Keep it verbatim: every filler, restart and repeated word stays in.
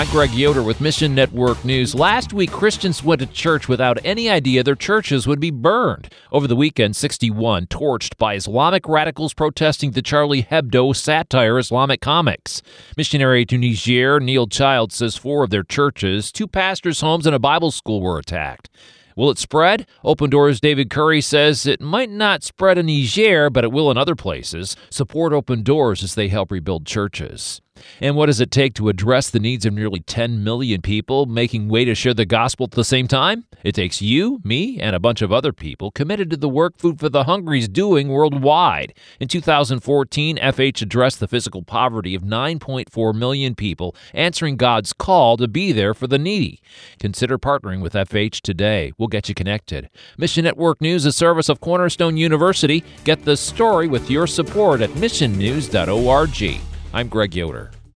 I'm Greg Yoder with Mission Network News. Last week, Christians went to church without any idea their churches would be burned. Over the weekend, sixty-one torched by Islamic radicals protesting the Charlie Hebdo satire Islamic comics. Missionary to Niger, Neil Child, says four of their churches, two pastors' homes, and a Bible school were attacked. Will it spread? Open Doors' David Curry says it might not spread in Niger, but it will in other places. Support Open Doors as they help rebuild churches. And what does it take to address the needs of nearly ten million people making way to share the gospel at the same time? It takes you, me, and a bunch of other people committed to the work Food for the Hungry is doing worldwide. In two thousand fourteen, F H addressed the physical poverty of nine point four million people, answering God's call to be there for the needy. Consider partnering with F H today. We'll get you connected. Mission Network News, a service of Cornerstone University. Get the story with your support at mission news dot org. I'm Greg Yoder.